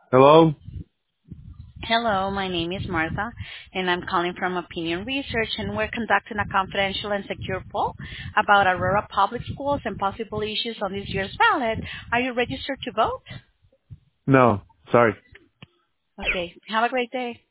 Hello? Hello, my name is Martha, and I'm calling from Opinion Research, and we're conducting a confidential and secure poll about Aurora Public Schools and possible issues on this year's ballot. Are you registered to vote? No, sorry. Okay. Have a great day.